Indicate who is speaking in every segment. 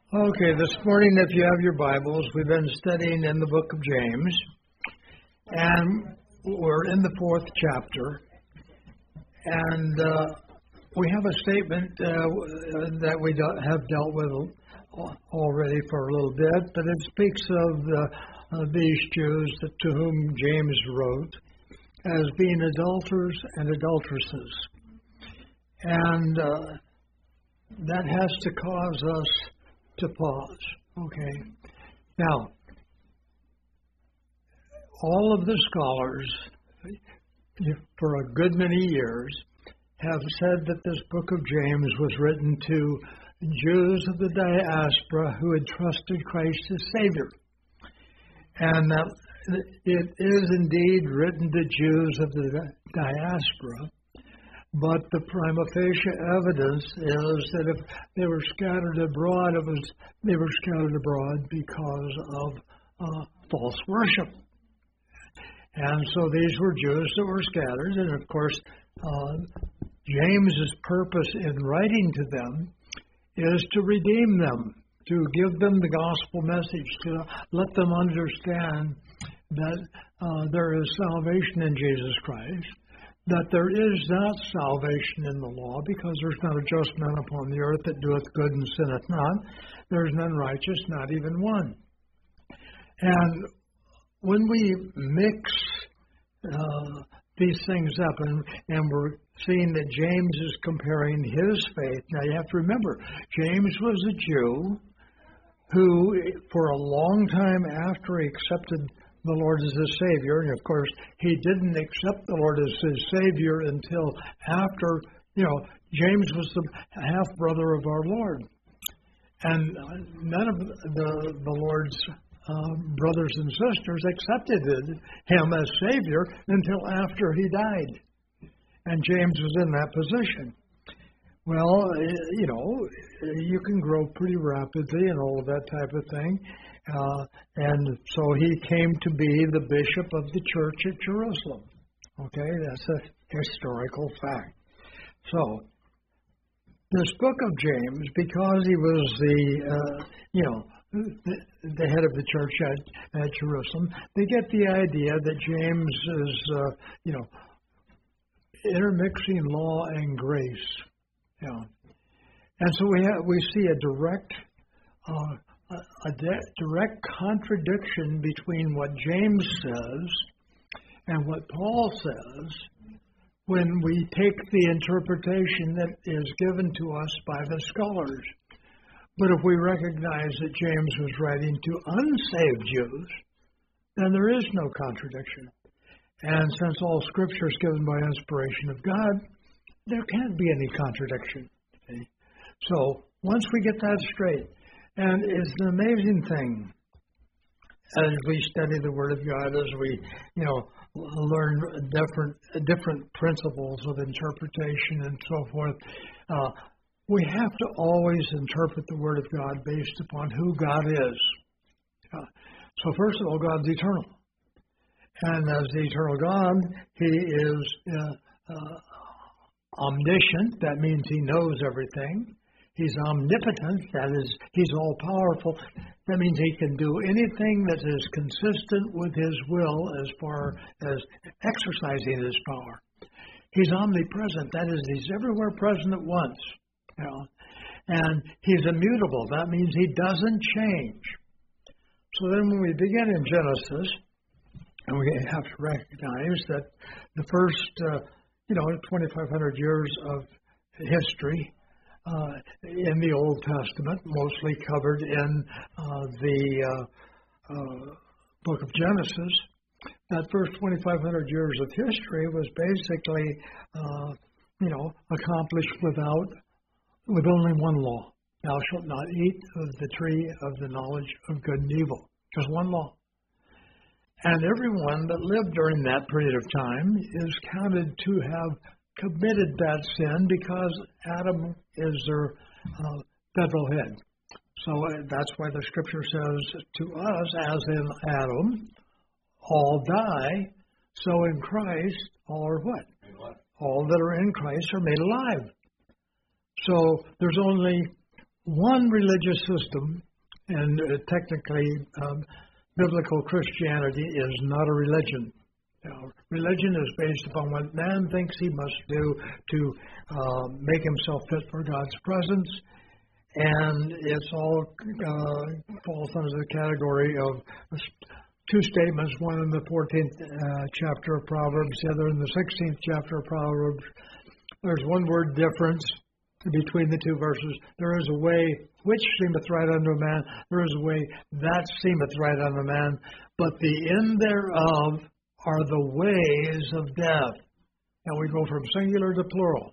Speaker 1: Okay, this morning, if you have your Bibles, we've been studying in the book of James, and we're in the 4th chapter, and we have a statement that we have dealt with already for a little bit, but it speaks of these Jews to whom James wrote as being adulterers and adulteresses, and that has to cause us to pause. Okay. Now, all of the scholars for a good many years have said that this book of James was written to Jews of the diaspora who had trusted Christ as Savior. And that it is indeed written to Jews of the diaspora, but the prima facie evidence is that if they were scattered abroad, they were scattered abroad because of false worship. And so these were Jews that were scattered, and of course, James's purpose in writing to them is to redeem them, to give them the gospel message, to let them understand that there is salvation in Jesus Christ, that there is not salvation in the law, because there's not a just man upon the earth that doeth good and sinneth not. There's none righteous, not even one. And when we mix these things up, and we're seeing that James is comparing his faith. Now you have to remember, James was a Jew who, for a long time after he accepted the Lord as his Savior, and of course he didn't accept the Lord as his Savior until after, James was the half-brother of our Lord. And none of the Lord's brothers and sisters accepted him as Savior until after he died. And James was in that position. Well, you can grow pretty rapidly and all of that type of thing. And so he came to be the bishop of the church at Jerusalem. Okay, that's a historical fact. So, this book of James, because he was the head of the church at Jerusalem, they get the idea that James is, intermixing law and grace. And so we see a direct contradiction between what James says and what Paul says when we take the interpretation that is given to us by the scholars. But if we recognize that James was writing to unsaved Jews, then there is no contradiction. And since all Scripture is given by inspiration of God, there can't be any contradiction. Okay? So once we get that straight, and it's an amazing thing as we study the Word of God, as we, learn different principles of interpretation and so forth. We have to always interpret the Word of God based upon who God is. So first of all, God's eternal. And as the eternal God, He is omniscient. That means He knows everything. He's omnipotent, that is, He's all-powerful. That means He can do anything that is consistent with His will as far as exercising His power. He's omnipresent, that is, He's everywhere present at once. And He's immutable, that means He doesn't change. So then when we begin in Genesis, and we have to recognize that the first, 2,500 years of history, in the Old Testament, mostly covered in the book of Genesis, that first 2,500 years of history was basically, accomplished with only one law. Thou shalt not eat of the tree of the knowledge of good and evil. Just one law. And everyone that lived during that period of time is counted to have committed that sin because Adam is their federal head. So that's why the Scripture says to us, as in Adam, all die, so in Christ, all are what? All that are in Christ are made alive. So there's only one religious system, and technically biblical Christianity is not a religion. Religion is based upon what man thinks he must do to make himself fit for God's presence, and it's all falls under the category of two statements, one in the 14th chapter of Proverbs, the other in the 16th chapter of Proverbs. There's one word difference between the two verses. There is a way which seemeth right unto a man, there is a way that seemeth right unto a man, but the end thereof are the ways of death. And we go from singular to plural.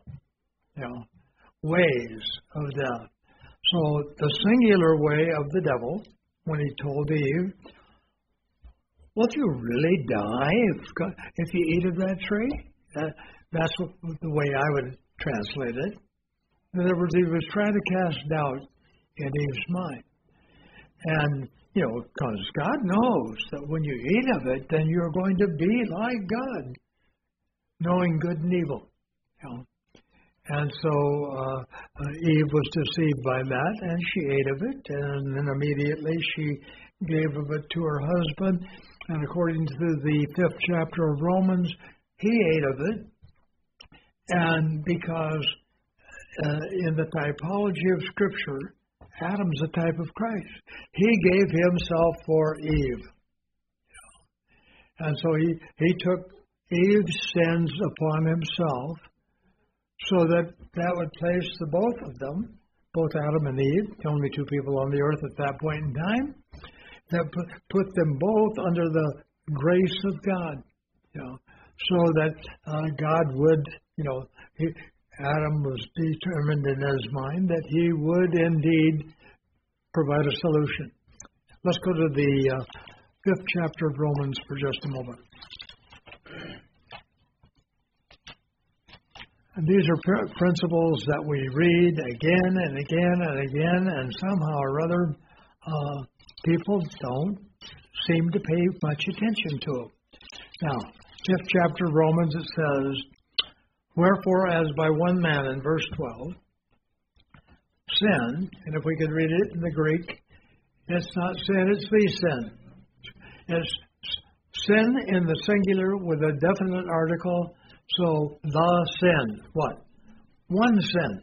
Speaker 1: Ways of death. So the singular way of the devil, when he told Eve, will you really die if you eat of that tree? That's the way I would translate it. In other words, he was trying to cast doubt in Eve's mind. And, because God knows that when you eat of it, then you're going to be like God, knowing good and evil. And so Eve was deceived by that, and she ate of it, and then immediately she gave of it to her husband. And according to the 5th chapter of Romans, he ate of it. And because in the typology of Scripture, Adam's a type of Christ. He gave himself for Eve. And so he took Eve's sins upon himself so that would place the both of them, both Adam and Eve, the only two people on the earth at that point in time, that put them both under the grace of God, so that God would, Adam was determined in his mind that he would indeed provide a solution. Let's go to the 5th chapter of Romans for just a moment. And these are principles that we read again and again and again, and somehow or other people don't seem to pay much attention to them. Now, 5th chapter of Romans, it says, wherefore, as by one man, in verse 12, sin, and if we could read it in the Greek, it's not sin, it's the sin. It's sin in the singular with a definite article, so the sin. What? One sin.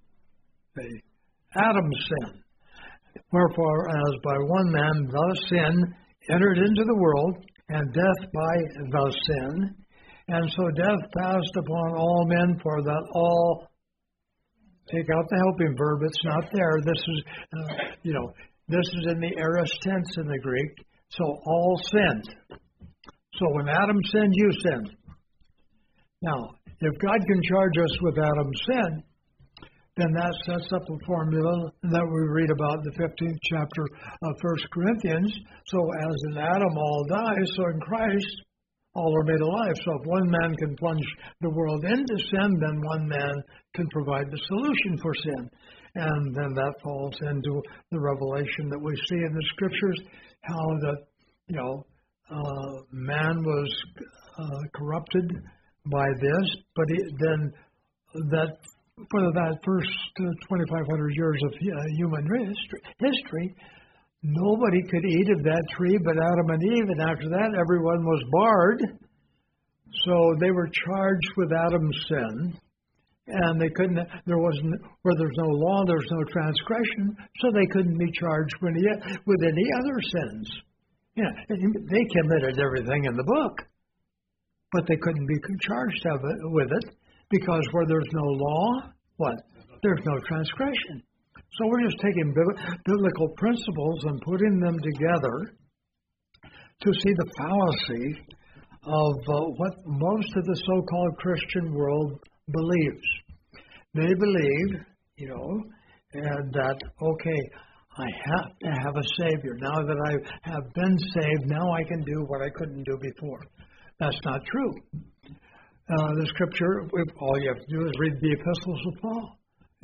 Speaker 1: Adam's sin. Wherefore, as by one man the sin entered into the world, and death by the sin, and so death passed upon all men, for that all, take out the helping verb, it's not there. This is, this is in the aorist tense in the Greek. So all sinned. So when Adam sinned, you sinned. Now, if God can charge us with Adam's sin, then that sets up a formula that we read about in the 15th chapter of 1 Corinthians. So as in Adam all die, so in Christ all are made alive. So if one man can plunge the world into sin, then one man can provide the solution for sin. And then that falls into the revelation that we see in the Scriptures, how that, man was corrupted by this, but then that for that first 2,500 years of human history, nobody could eat of that tree but Adam and Eve, and after that everyone was barred. So they were charged with Adam's sin, and they couldn't. Where there's no law, there's no transgression, so they couldn't be charged with any other sins. They committed everything in the book, but they couldn't be charged with it because where there's no law, there's no transgression. So we're just taking biblical principles and putting them together to see the fallacy of what most of the so-called Christian world believes. They believe, and that, okay, I have to have a Savior. Now that I have been saved, now I can do what I couldn't do before. That's not true. The Scripture, all you have to do is read the epistles of Paul.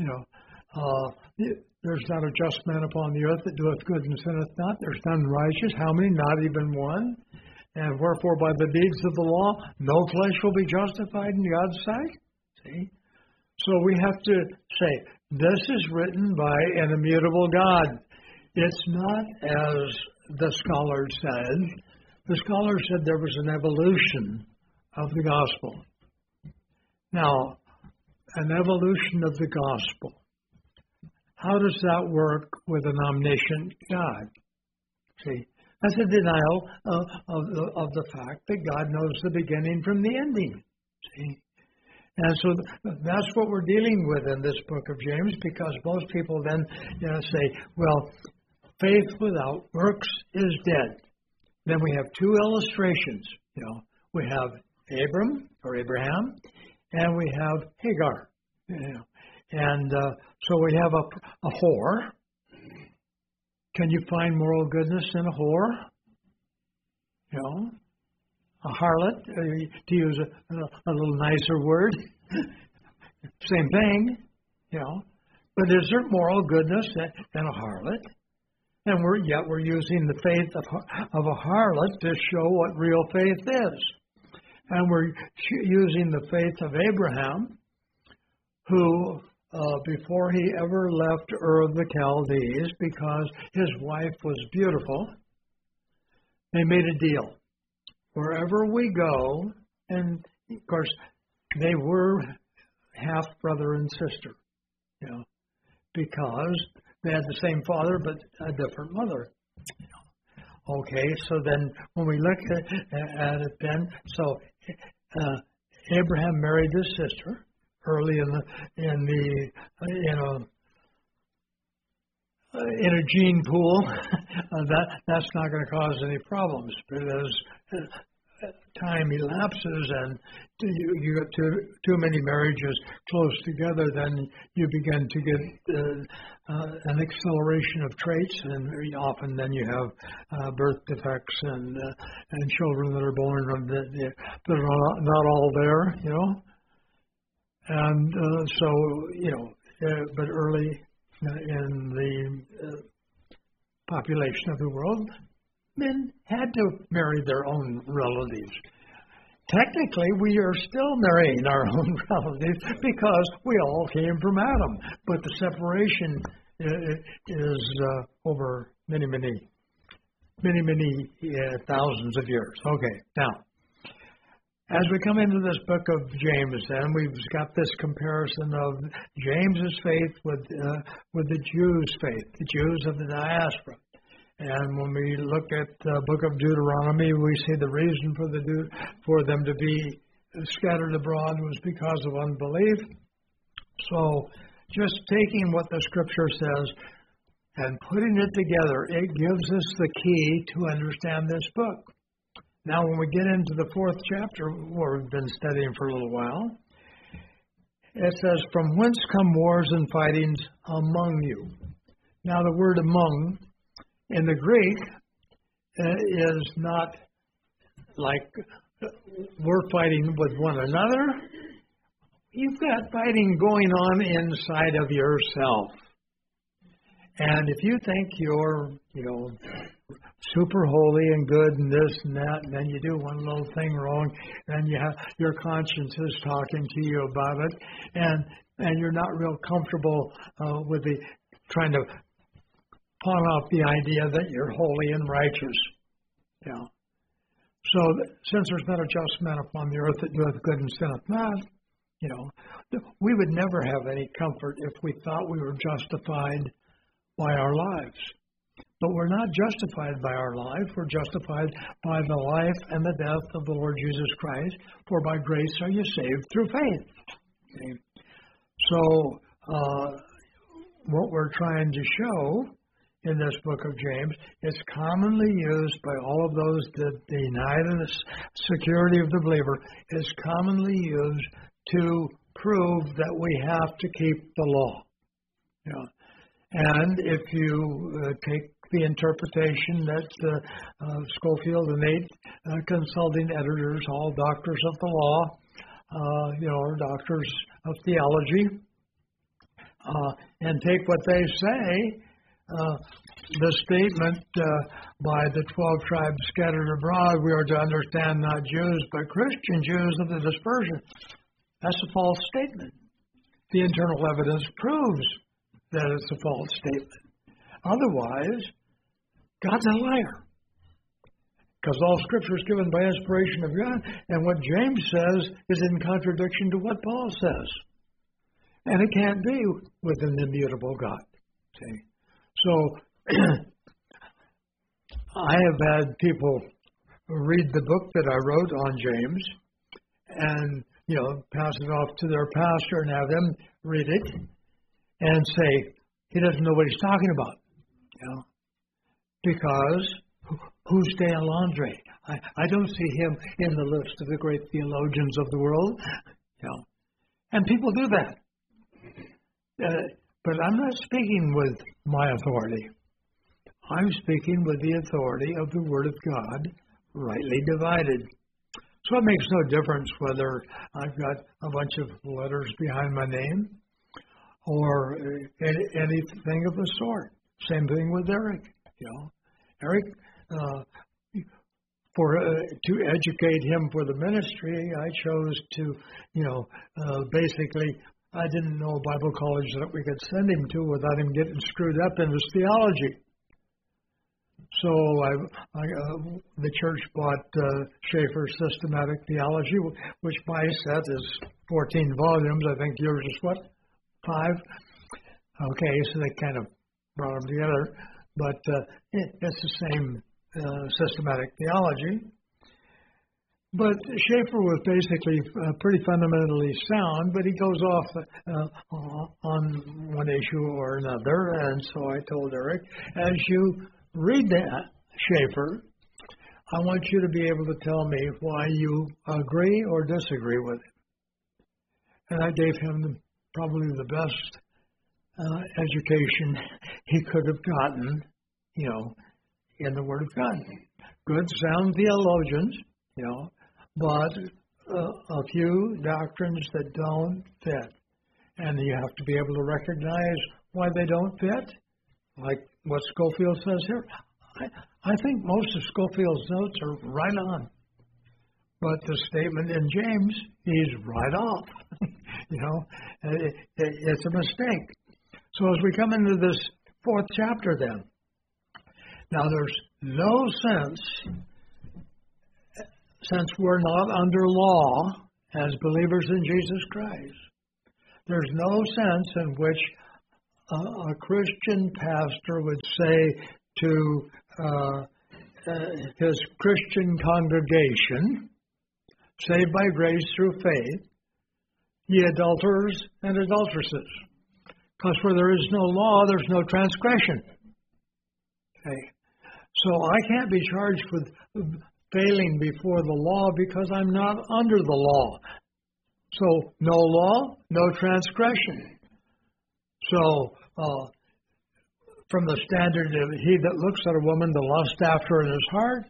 Speaker 1: There's not a just man upon the earth that doeth good and sinneth not. There's none righteous. How many? Not even one. And wherefore by the deeds of the law, no flesh will be justified in God's sight. See? So we have to say, This is written by an immutable God. It's not as the scholars said. The scholars said there was an evolution of the gospel. Now, an evolution of the gospel. How does that work with an omniscient God? See, that's a denial of the fact that God knows the beginning from the ending. See? And so that's what we're dealing with in this book of James, because most people then say, well, faith without works is dead. Then we have two illustrations. We have Abraham, and we have Hagar. And so we have a whore. Can you find moral goodness in a whore? A harlot, to use a little nicer word. Same thing, But is there moral goodness in a harlot? And we're using the faith of a harlot to show what real faith is. And we're using the faith of Abraham, who, before he ever left Ur of the Chaldees, because his wife was beautiful, they made a deal. Wherever we go, and of course, they were half brother and sister, because they had the same father but a different mother. Okay, so then when we look at it then, so Abraham married his sister early in a gene pool. That's not going to cause any problems, but as time elapses and you get too many marriages close together, then you begin to get an acceleration of traits, and very often then you have birth defects and children that are born that are not all there, and but early in the population of the world, men had to marry their own relatives. Technically, we are still marrying our own relatives because we all came from Adam, but the separation is over many thousands of years. Okay, now, as we come into this book of James, then we've got this comparison of James's faith with the Jews' faith, the Jews of the diaspora. And when we look at the book of Deuteronomy, we see the reason for them to be scattered abroad was because of unbelief. So just taking what the Scripture says and putting it together, it gives us the key to understand this book. Now, when we get into the 4th chapter, where we've been studying for a little while, it says, "From whence come wars and fightings among you?" Now, the word "among" in the Greek is not like we're fighting with one another. You've got fighting going on inside of yourself. And if you think you're, super holy and good and this and that, and then you do one little thing wrong, and your conscience is talking to you about it, and you're not real comfortable with trying to pawn off the idea that you're holy and righteous. So since there's not a just man upon the earth that doeth good and sinneth not, we would never have any comfort if we thought we were justified by our lives. But we're not justified by our life. We're justified by the life and the death of the Lord Jesus Christ. For by grace are you saved through faith. Okay. So what we're trying to show in this book of James is commonly used by all of those that deny the security of the believer, is commonly used to prove that we have to keep the law. And if you take the interpretation that Schofield and 8 consulting editors, all doctors of the law, or doctors of theology, and take what they say, the statement by the 12 tribes scattered abroad, we are to understand not Jews, but Christian Jews of the dispersion. That's a false statement. the internal evidence proves that it's a false statement. Otherwise, God's a liar. Because all Scripture is given by inspiration of God, and what James says is in contradiction to what Paul says. And it can't be with an immutable God. See? So, I have had people read the book that I wrote on James and, pass it off to their pastor and have them read it and say, he doesn't know what he's talking about. Because who's De Alondre? I don't see him in the list of the great theologians of the world. And people do that. But I'm not speaking with my authority. I'm speaking with the authority of the Word of God, rightly divided. So it makes no difference whether I've got a bunch of letters behind my name or anything of the sort. Same thing with Eric. Eric, to educate him for the ministry, I chose to, basically, I didn't know a Bible college that we could send him to without him getting screwed up in his theology. So the church bought Schaeffer's Systematic Theology, which my set is 14 volumes. I think yours is what? 5? Okay, so they kind of brought them together. But it's the same systematic theology. But Schaeffer was basically pretty fundamentally sound, but he goes off on one issue or another. And so I told Eric, as you read that, Schaeffer, I want you to be able to tell me why you agree or disagree with it. And I gave him probably the best education he could have gotten, in the Word of God. Good, sound theologians, but a few doctrines that don't fit. And you have to be able to recognize why they don't fit, like what Scofield says here. I think most of Scofield's notes are right on. But the statement in James, he's right off. It's a mistake. So as we come into this 4th chapter then, now there's no sense, since we're not under law as believers in Jesus Christ, there's no sense in which a Christian pastor would say to his Christian congregation, saved by grace through faith, ye adulterers and adulteresses. Because where there is no law, there's no transgression. Okay. So I can't be charged with failing before the law because I'm not under the law. So no law, no transgression. So from the standard of he that looks at a woman to lust after her in his heart,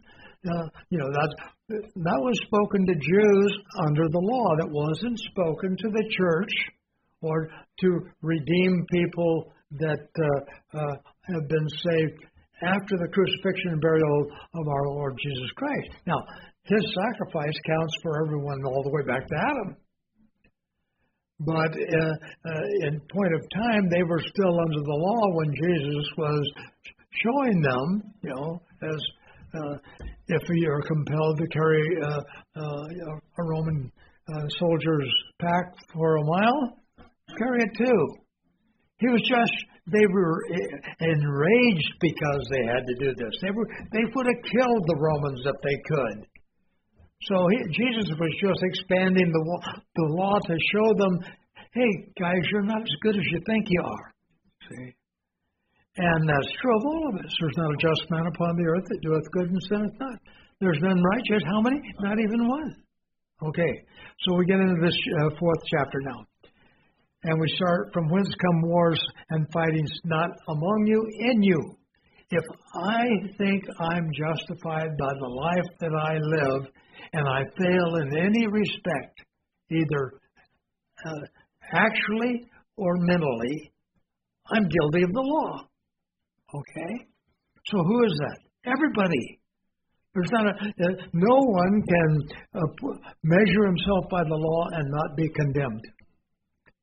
Speaker 1: that was spoken to Jews under the law. That wasn't spoken to the church or to redeem people that have been saved after the crucifixion and burial of our Lord Jesus Christ. Now, his sacrifice counts for everyone all the way back to Adam. But in point of time, they were still under the law when Jesus was showing them, as if you're compelled to carry a Roman soldier's pack for a mile, carry it too. They were enraged because they had to do this. They would have killed the Romans if they could. So Jesus was just expanding the law to show them, hey, guys, you're not as good as you think you are. See? And that's true of all of us. There's not a just man upon the earth that doeth good and sinneth not. There's none righteous. How many? Not even one. Okay, so we get into this 4th chapter now. And we start from whence come wars and fightings not among you, in you. If I think I'm justified by the life that I live, and I fail in any respect, either actually or mentally, I'm guilty of the law. Okay? So who is that? Everybody. There's not no one can measure himself by the law and not be condemned.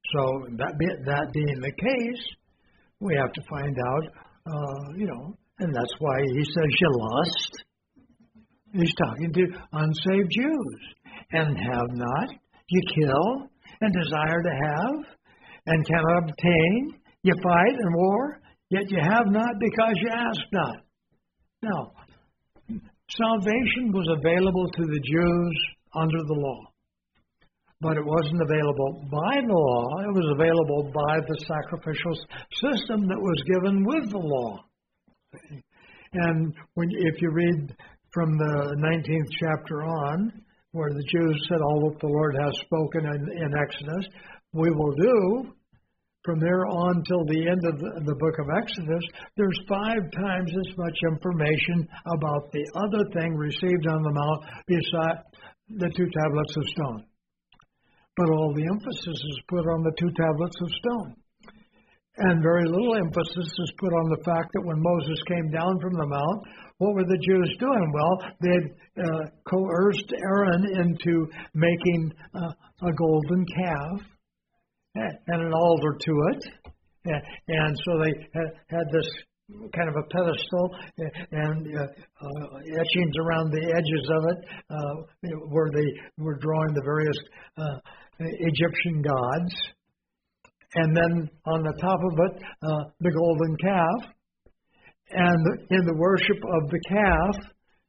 Speaker 1: So that being the case, we have to find out, and that's why he says you lust. He's talking to unsaved Jews. And have not, you kill, and desire to have, and cannot obtain. You fight and war, yet you have not because you ask not. Now, salvation was available to the Jews under the law. But it wasn't available by the law. It was available by the sacrificial system that was given with the law. And if you read from the 19th chapter on, where the Jews said, all that the Lord has spoken in Exodus, we will do, from there on till the end of the book of Exodus, there's 5 times as much information about the other thing received on the mount beside the 2 tablets of stone. But all the emphasis is put on the 2 tablets of stone. And very little emphasis is put on the fact that when Moses came down from the mount, what were the Jews doing? Well, they had coerced Aaron into making a golden calf and an altar to it. And so they had this kind of a pedestal and etchings around the edges of it where they were drawing the various Egyptian gods. And then on the top of it, the golden calf. And in the worship of the calf,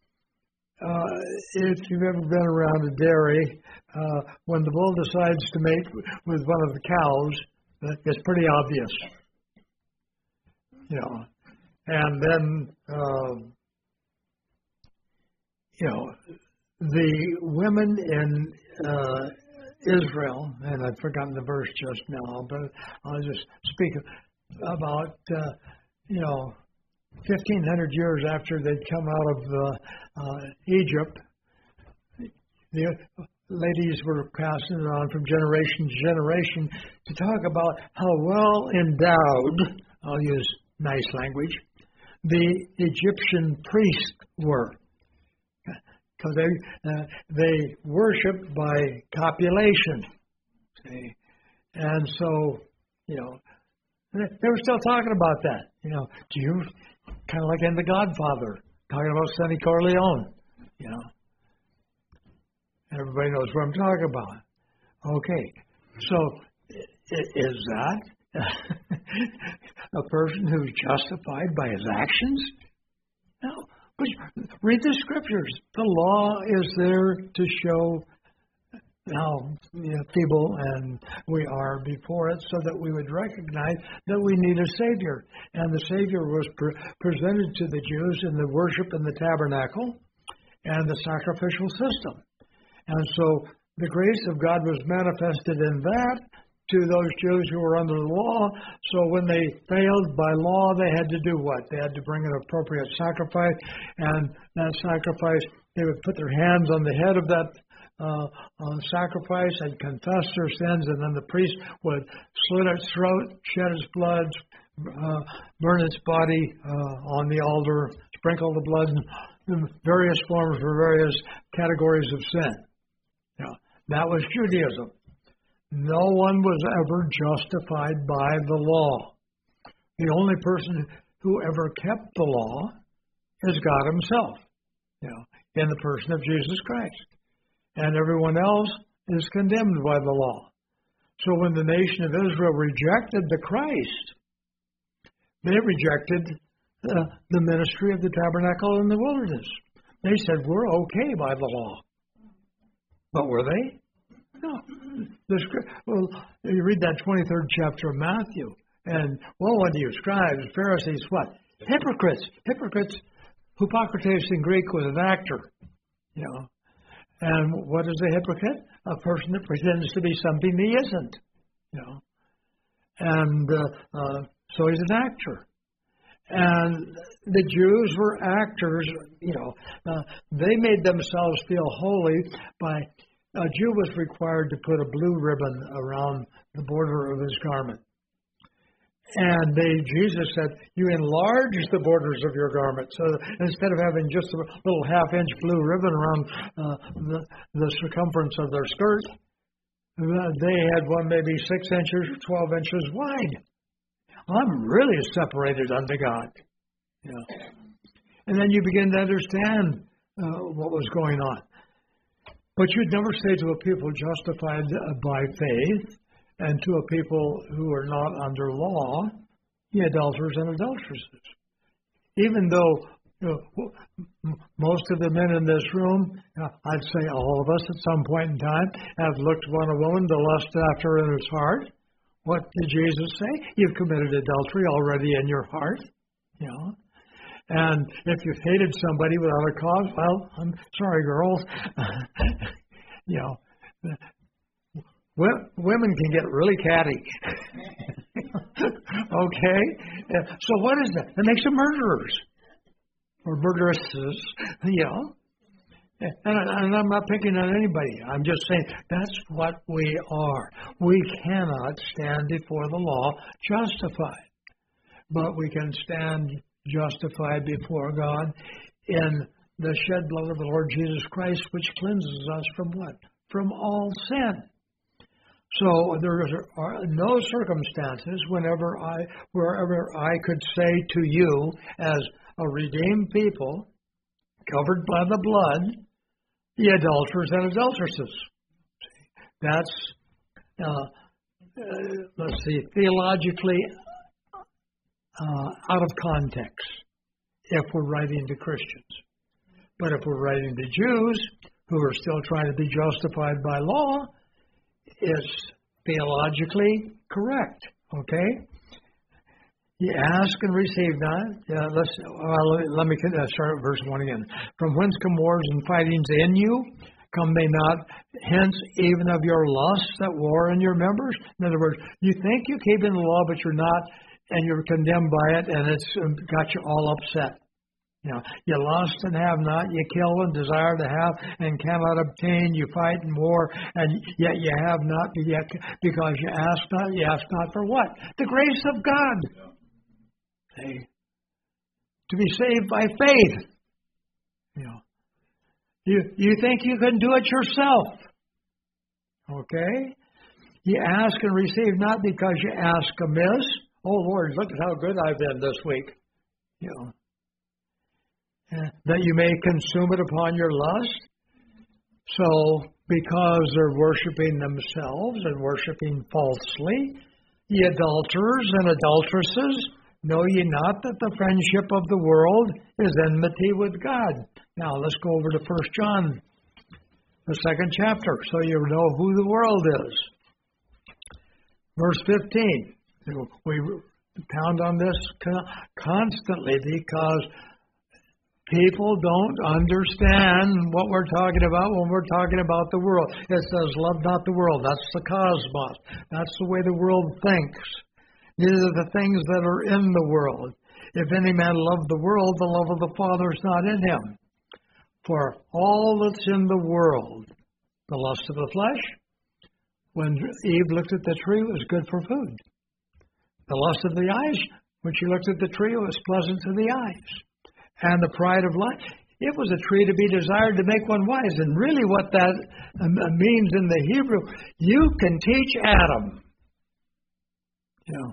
Speaker 1: if you've ever been around a dairy, when the bull decides to mate with one of the cows, it's pretty obvious. And then, the women in Israel, and I've forgotten the verse just now, but I'll just speak about, 1,500 years after they'd come out of Egypt, the ladies were passing it on from generation to generation to talk about how well endowed, I'll use nice language, the Egyptian priests were. Because they worshiped by copulation. See? And so, they were still talking about that. Do you, kind of like in The Godfather, talking about Sonny Corleone, Everybody knows what I'm talking about. Okay, so is that a person who's justified by his actions? No. But read the scriptures. The law is there to show how feeble and we are before it, so that we would recognize that we need a Savior. And the Savior was presented to the Jews in the worship in the tabernacle and the sacrificial system. And so the grace of God was manifested in that to those Jews who were under the law. So when they failed by law, they had to do what? They had to bring an appropriate sacrifice, and that sacrifice, they would put their hands on the head of that sacrifice and confess their sins, and then the priest would slit its throat, shed its blood, burn its body on the altar, sprinkle the blood in various forms for various categories of sin. That was Judaism. No one was ever justified by the law. The only person who ever kept the law is God himself, in the person of Jesus Christ. And everyone else is condemned by the law. So when the nation of Israel rejected the Christ, they rejected the ministry of the tabernacle in the wilderness. They said, we're okay by the law. But were they? No. You read that 23rd chapter of Matthew, and woe unto you, scribes, Pharisees, what? Hypocrites. Hypocrites, Hippocrates in Greek was an actor, And what is a hypocrite? A person that pretends to be something he isn't, And so he's an actor. And the Jews were actors, they made themselves feel holy by, a Jew was required to put a blue ribbon around the border of his garment. And Jesus said, you enlarge the borders of your garment. So instead of having just a little half-inch blue ribbon around the circumference of their skirt, they had one maybe 6 inches, 12 inches wide. I'm really separated unto God. Yeah. And then you begin to understand what was going on. But you'd never say to a people justified by faith and to a people who are not under law, ye adulterers and adulteresses. Even though most of the men in this room, I'd say all of us at some point in time, have looked upon a woman to lust after her in his heart. What did Jesus say? You've committed adultery already in your heart. You know. And if you've hated somebody without a cause, well, I'm sorry, girls. You know, women can get really catty. Okay? So what is that? That makes them murderers or murderesses, you know. And I'm not picking on anybody. I'm just saying that's what we are. We cannot stand before the law justified. But we can stand justified before God in the shed blood of the Lord Jesus Christ, which cleanses us from what? From all sin. So there are no circumstances wherever I could say to you as a redeemed people, covered by the blood, the adulterers and adulteresses. That's, let's see, theologically out of context if we're writing to Christians. But if we're writing to Jews who are still trying to be justified by law, it's theologically correct. Okay? You ask and receive not. Let me start at verse 1 again. From whence come wars and fightings in you? Come they not hence even of your lusts that war in your members? In other words, you think you keep in the law, but you're not, and you're condemned by it, and it's got you all upset. You know, you lust and have not, you kill and desire to have and cannot obtain, you fight and war, and yet you have not, yet because you ask not for what? The grace of God. Hey, to be saved by faith. You know, you think you can do it yourself. Okay? You ask and receive not because you ask amiss. Oh Lord, look at how good I've been this week. You know. That you may consume it upon your lust. So, because they're worshiping themselves and worshiping falsely, ye adulterers and adulteresses, know ye not that the friendship of the world is enmity with God? Now, let's go over to 1 John, the 2nd chapter, so you know who the world is. Verse 15. We pound on this constantly because people don't understand what we're talking about when we're talking about the world. It says, love not the world. That's the cosmos. That's the way the world thinks. These are the things that are in the world. If any man love the world, the love of the Father is not in him. For all that's in the world, the lust of the flesh, when Eve looked at the tree, it was good for food. The lust of the eyes, when she looked at the tree, it was pleasant to the eyes. And the pride of life, it was a tree to be desired to make one wise. And really what that means in the Hebrew, you can teach Adam. You know,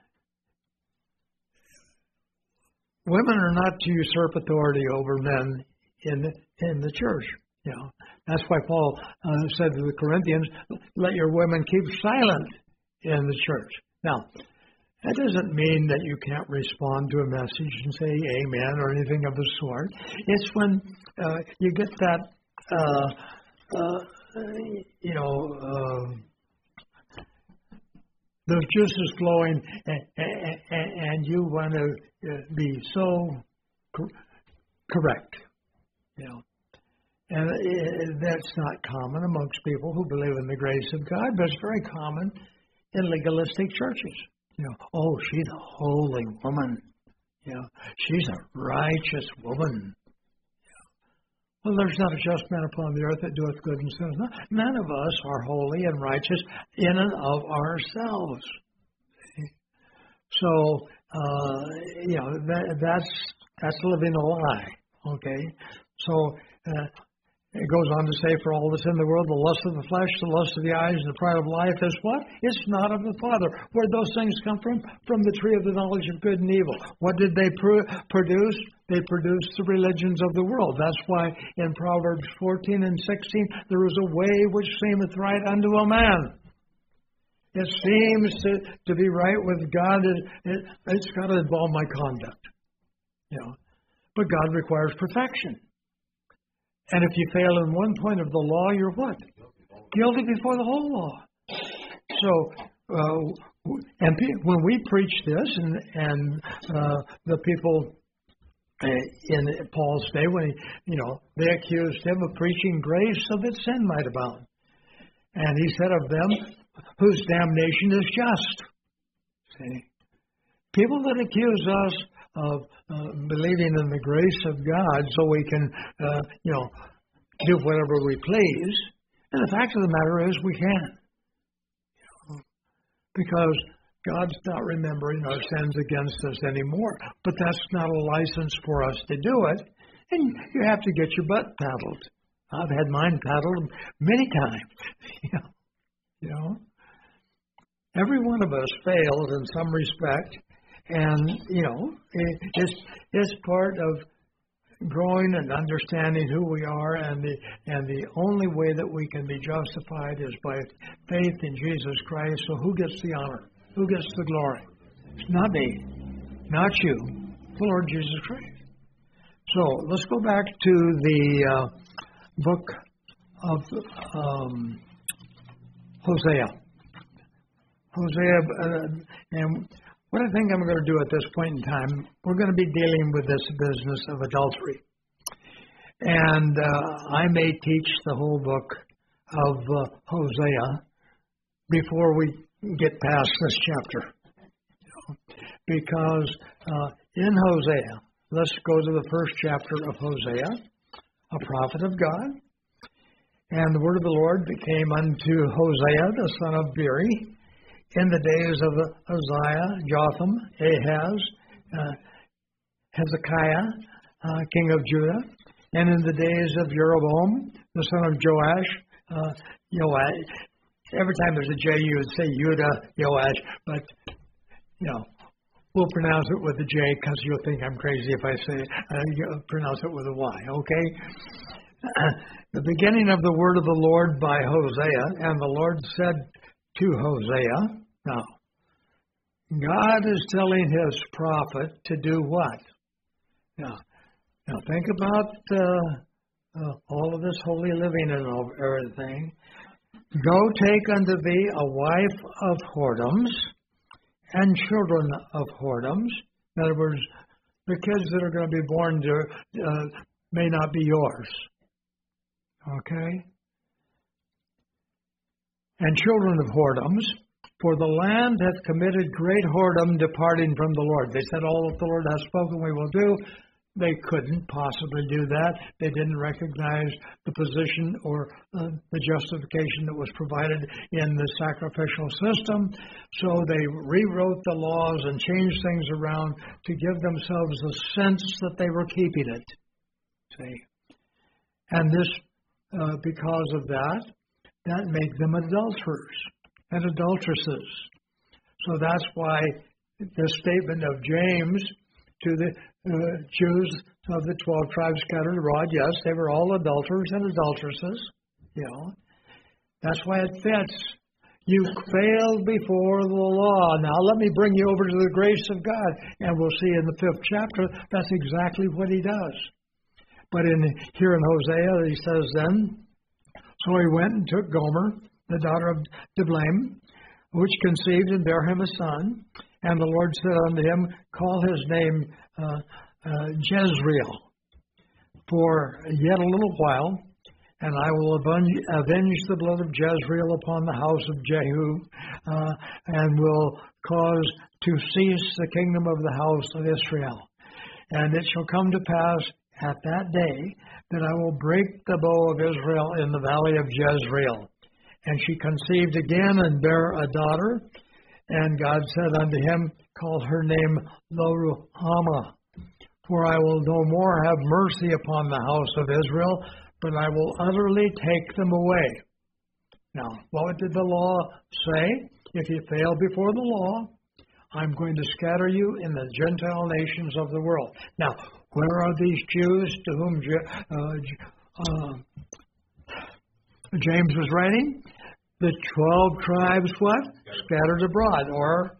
Speaker 1: women are not to usurp authority over men in the church. You know, that's why Paul said to the Corinthians, let your women keep silent in the church. Now, that doesn't mean that you can't respond to a message and say amen or anything of the sort. It's when you get that, the juices flowing and you want to be so correct, you know. And that's not common amongst people who believe in the grace of God, but it's very common in legalistic churches. You know, oh, she's a holy woman. You know, she's a righteous woman. Well, there's not a just man upon the earth that doeth good and sinneth not. None of us are holy and righteous in and of ourselves. So, that's living a lie. Okay, so It goes on to say, for all that's in the world, the lust of the flesh, the lust of the eyes, and the pride of life is what? It's not of the Father. Where did those things come from? From the tree of the knowledge of good and evil. What did they produce? They produced the religions of the world. That's why in Proverbs 14 and 16, there is a way which seemeth right unto a man. It seems to be right with God. It's got to involve my conduct. But God requires perfection. And if you fail in one point of the law, you're what? Guilty before the whole law. So, when we preach this, and the people in Paul's day, when they accused him of preaching grace so that sin might abound, and he said of them, whose damnation is just. See, people that accuse us of believing in the grace of God so we can, do whatever we please. And the fact of the matter is we can. Because God's not remembering our sins against us anymore. But that's not a license for us to do it. And you have to get your butt paddled. I've had mine paddled many times. Every one of us fails in some respect. And, it's part of growing and understanding who we are, and the only way that we can be justified is by faith in Jesus Christ. So who gets the honor? Who gets the glory? It's not me, not you, the Lord Jesus Christ. So let's go back to the book of Hosea. And what I think I'm going to do at this point in time, we're going to be dealing with this business of adultery. And I may teach the whole book of Hosea before we get past this chapter. Because in Hosea, let's go to the first chapter of Hosea, a prophet of God. And the word of the Lord became unto Hosea, the son of Beeri, in the days of Uzziah, Jotham, Ahaz, Hezekiah, king of Judah, and in the days of Jeroboam, the son of Joash, Joash. Every time there's a J, you would say Judah, Joash, but, we'll pronounce it with a J because you'll think I'm crazy if I say pronounce it with a Y, okay? The beginning of the word of the Lord by Hosea, and the Lord said to Hosea, now, God is telling his prophet to do what? Now think about all of this holy living and everything. Go take unto thee a wife of whoredoms and children of whoredoms. In other words, the kids that are going to be born may not be yours. Okay? And children of whoredoms, for the land hath committed great whoredom, departing from the Lord. They said, all that the Lord hath spoken we will do. They couldn't possibly do that. They didn't recognize the position or the justification that was provided in the sacrificial system. So they rewrote the laws and changed things around to give themselves the sense that they were keeping it. See? And this, because of that made them adulterers and adulteresses. So that's why the statement of James to the Jews of the 12 tribes scattered abroad, yes, they were all adulterers and adulteresses. That's why it fits. You failed before the law. Now let me bring you over to the grace of God. And we'll see in the 5th chapter, that's exactly what he does. But here in Hosea, he says then, so he went and took Gomer, the daughter of Diblaim, which conceived and bare him a son. And the Lord said unto him, call his name Jezreel, for yet a little while, and I will avenge the blood of Jezreel upon the house of Jehu, and will cause to cease the kingdom of the house of Israel. And it shall come to pass at that day that I will break the bow of Israel in the valley of Jezreel. And she conceived again and bare a daughter. And God said unto him, call her name Lo-ruhamah, for I will no more have mercy upon the house of Israel, but I will utterly take them away. Now, what did the law say? If you fail before the law, I'm going to scatter you in the Gentile nations of the world. Now, where are these Jews to whom James was writing? The 12 tribes, what? Scattered abroad. Or,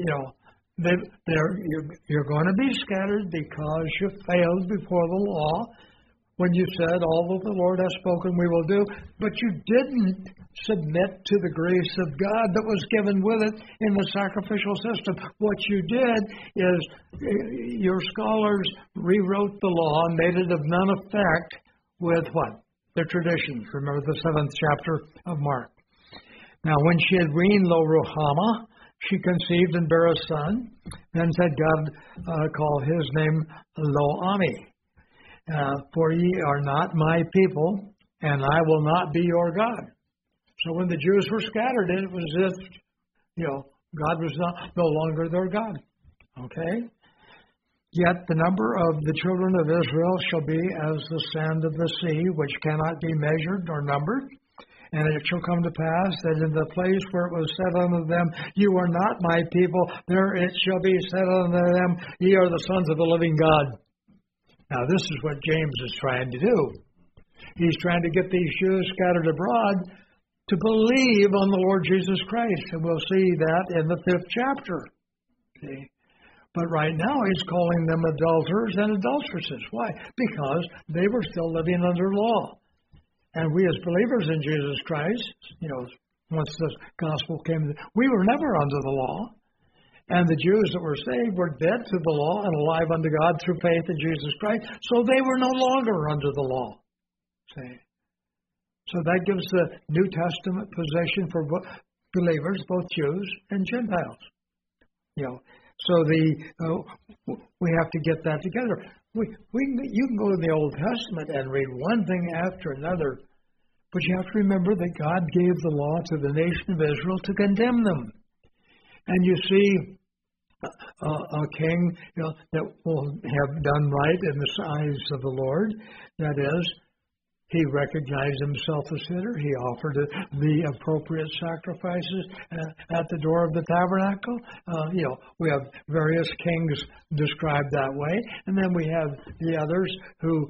Speaker 1: you're going to be scattered because you failed before the law when you said, all that the Lord has spoken we will do, but you didn't submit to the grace of God that was given with it in the sacrificial system. What you did is your scholars rewrote the law and made it of none effect with what? The traditions. Remember the 7th chapter of Mark. Now, when she had weaned Lo-Ruhamah, she conceived and bare a son. Then said God, call his name Lo-Ami. For ye are not my people, and I will not be your God. So when the Jews were scattered, it was as if, God was no longer their God. Okay? Yet the number of the children of Israel shall be as the sand of the sea, which cannot be measured nor numbered. And it shall come to pass that in the place where it was said unto them, you are not my people, there it shall be said unto them, ye are the sons of the living God. Now, this is what James is trying to do. He's trying to get these Jews scattered abroad to believe on the Lord Jesus Christ. And we'll see that in the 5th chapter. Okay? But right now, he's calling them adulterers and adulteresses. Why? Because they were still living under law. And we as believers in Jesus Christ, once the gospel came, we were never under the law. And the Jews that were saved were dead to the law and alive unto God through faith in Jesus Christ. So they were no longer under the law. See? So that gives the New Testament position for believers, both Jews and Gentiles. So we have to get that together. You can go to the Old Testament and read one thing after another, but you have to remember that God gave the law to the nation of Israel to condemn them. And you see a king that will have done right in the eyes of the Lord. That is, he recognized himself a sinner. He offered the appropriate sacrifices at the door of the tabernacle. We have various kings described that way. And then we have the others who,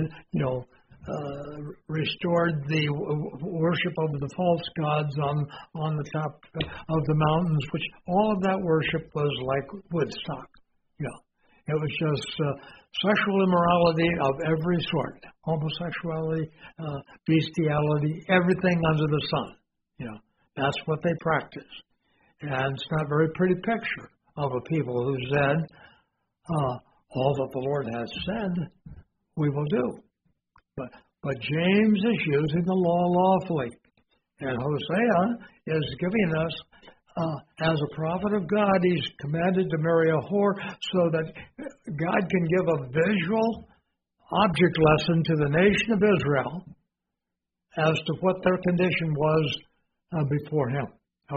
Speaker 1: restored the worship of the false gods on the top of the mountains, which all of that worship was like Woodstock. It was just sexual immorality of every sort, homosexuality, bestiality, everything under the sun. That's what they practiced. And it's not a very pretty picture of a people who said, all that the Lord has said, we will do. But James is using the law lawfully. And Hosea is giving us, as a prophet of God, he's commanded to marry a whore so that God can give a visual object lesson to the nation of Israel as to what their condition was before him.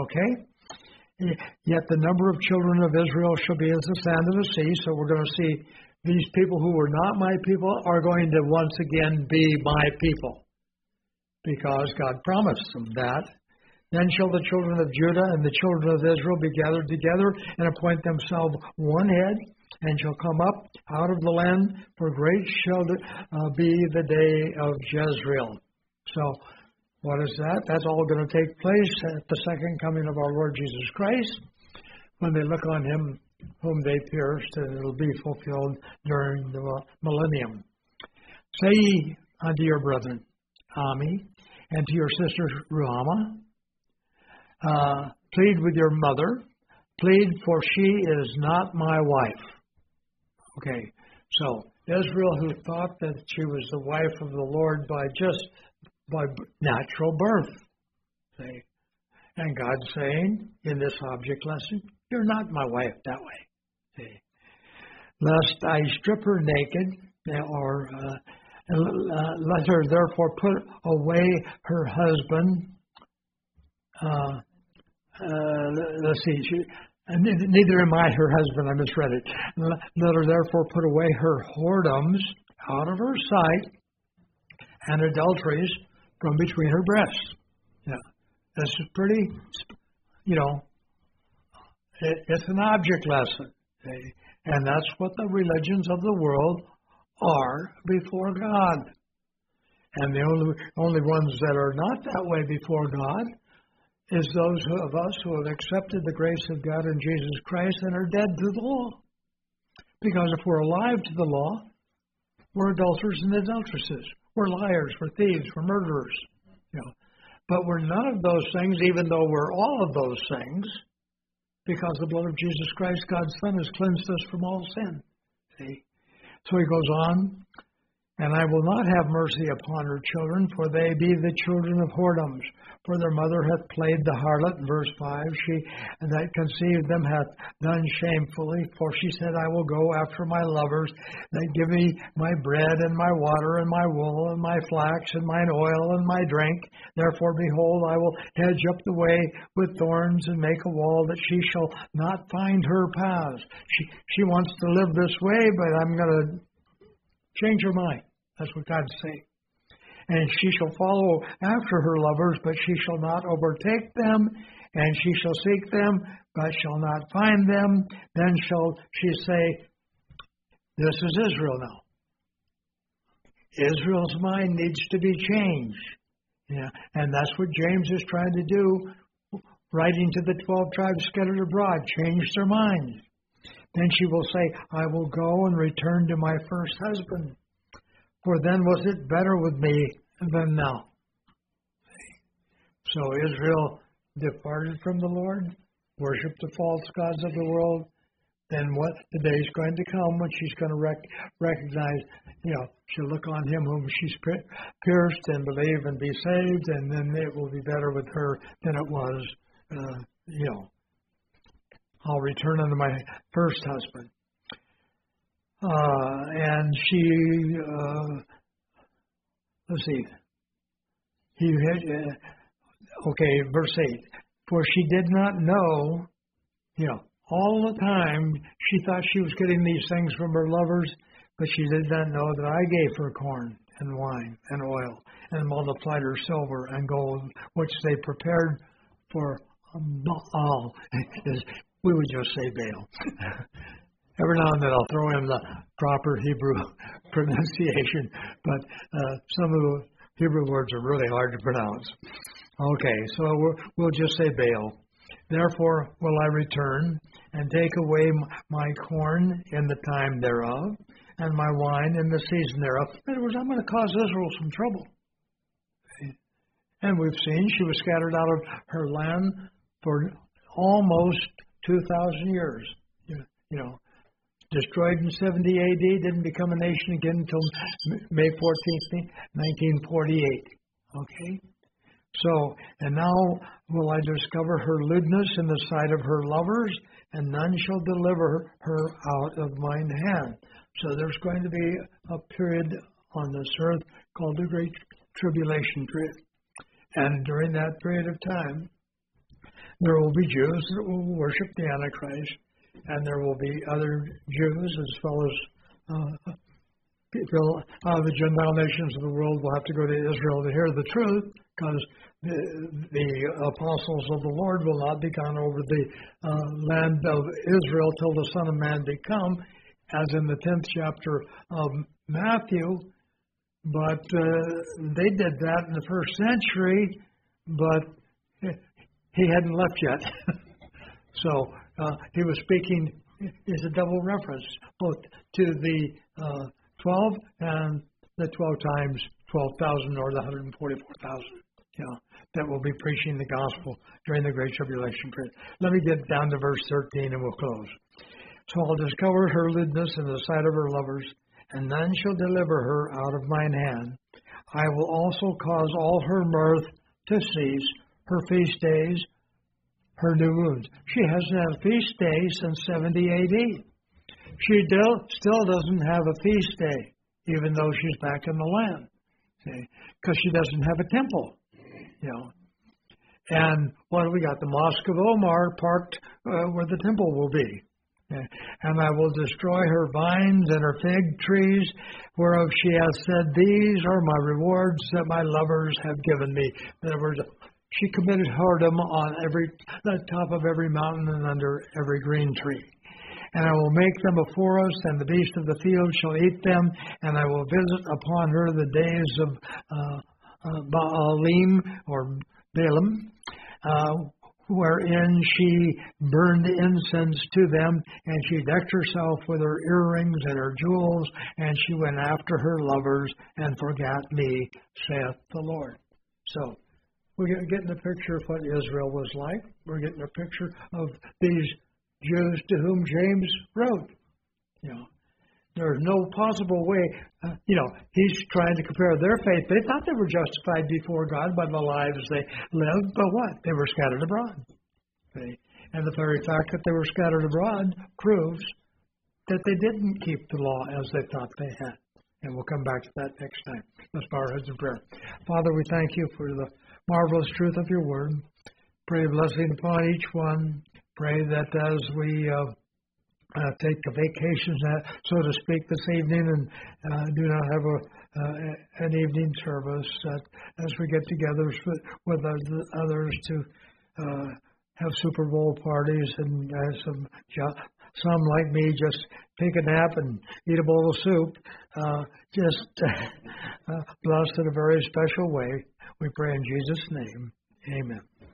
Speaker 1: Okay? Yet the number of children of Israel shall be as the sand of the sea. So we're going to see these people who were not my people are going to once again be my people, because God promised them that. Then shall the children of Judah and the children of Israel be gathered together and appoint themselves one head, and shall come up out of the land, for great shall be the day of Jezreel. So, what is that? That's all going to take place at the second coming of our Lord Jesus Christ, when they look on him whom they pierced, and it will be fulfilled during the millennium. Say ye unto your brethren, Ami, and to your sister Ruhamah, plead with your mother, plead, for she is not my wife. Okay, so Israel, who thought that she was the wife of the Lord by natural birth. See? And God saying in this object lesson, you're not my wife that way. See? Lest I strip her naked, or let her therefore put away her husband. Let's see. Neither am I her husband. I misread it. Let her therefore put away her whoredoms out of her sight, and adulteries from between her breasts. Yeah, this is pretty, it's an object lesson. Okay? And that's what the religions of the world are before God. And the only ones that are not that way before God is those of us who have accepted the grace of God in Jesus Christ and are dead to the law. Because if we're alive to the law, we're adulterers and adulteresses. We're liars, we're thieves, we're murderers. But we're none of those things, even though we're all of those things, because the blood of Jesus Christ, God's Son, has cleansed us from all sin. See? So he goes on, and I will not have mercy upon her children, for they be the children of whoredoms. For their mother hath played the harlot, verse 5. She that conceived them hath done shamefully, for she said, I will go after my lovers that give me my bread and my water and my wool and my flax and mine oil and my drink. Therefore, behold, I will hedge up the way with thorns and make a wall that she shall not find her paths. She wants to live this way, but I'm going to change her mind. That's what God's saying. And she shall follow after her lovers, but she shall not overtake them. And she shall seek them, but shall not find them. Then shall she say, this is Israel now. Israel's mind needs to be changed. Yeah, and that's what James is trying to do, writing to the 12 tribes scattered abroad, change their minds. Then she will say, I will go and return to my first husband. For then was it better with me than now. So Israel departed from the Lord, worshipped the false gods of the world. Then what the day is going to come when she's going to recognize, she'll look on him whom she's pierced and believe and be saved, and then it will be better with her than it was, I'll return unto my first husband. And she, let's see, verse 8, for she did not know, all the time she thought she was getting these things from her lovers, but she did not know that I gave her corn and wine and oil and multiplied her silver and gold, which they prepared for Baal. We would just say Baal. Every now and then I'll throw in the proper Hebrew pronunciation, but some of the Hebrew words are really hard to pronounce. Okay, so we'll just say Baal. Therefore will I return and take away my corn in the time thereof, and my wine in the season thereof. In other words, I'm going to cause Israel some trouble. And we've seen she was scattered out of her land for almost 2,000 years. Destroyed in 70 A.D., didn't become a nation again until May 14th, 1948. Okay? So, and now will I discover her lewdness in the sight of her lovers, and none shall deliver her out of mine hand. So there's going to be a period on this earth called the Great Tribulation period. And during that period of time, there will be Jews that will worship the Antichrist, and there will be other Jews as well as people out of the Gentile nations of the world will have to go to Israel to hear the truth, because the apostles of the Lord will not be gone over the land of Israel till the Son of Man be come, as in the 10th chapter of Matthew. But they did that in the first century, but he hadn't left yet. So he was speaking, is a double reference, both to the 12 and the 12 times 12,000 or the 144,000, that will be preaching the gospel during the Great Tribulation period. Let me get down to verse 13 and we'll close. So I'll discover her lewdness in the sight of her lovers, and none shall deliver her out of mine hand. I will also cause all her mirth to cease, her feast days, her new moons. She hasn't had a feast day since 70 A.D. She still doesn't have a feast day, even though she's back in the land, because she doesn't have a temple, And what do we got? The Mosque of Omar parked where the temple will be. And I will destroy her vines and her fig trees, whereof she has said, these are my rewards that my lovers have given me. In other words, she committed whoredom on the top of every mountain and under every green tree. And I will make them a forest, and the beast of the field shall eat them, and I will visit upon her the days of Baalim, or Balaam, wherein she burned incense to them, and she decked herself with her earrings and her jewels, and she went after her lovers and forgot me, saith the Lord. So, we're getting a picture of what Israel was like. We're getting a picture of these Jews to whom James wrote. There's no possible way, he's trying to compare their faith. They thought they were justified before God by the lives they lived, but what? They were scattered abroad. Okay? And the very fact that they were scattered abroad proves that they didn't keep the law as they thought they had. And we'll come back to that next time. Let's bow our heads in prayer. Father, we thank you for the marvelous truth of your word. Pray a blessing upon each one. Pray that as we take a vacation, so to speak, this evening, and do not have an evening service, that as we get together with others to have Super Bowl parties, and some like me just take a nap and eat a bowl of soup, just blessed in a very special way. We pray in Jesus' name. Amen.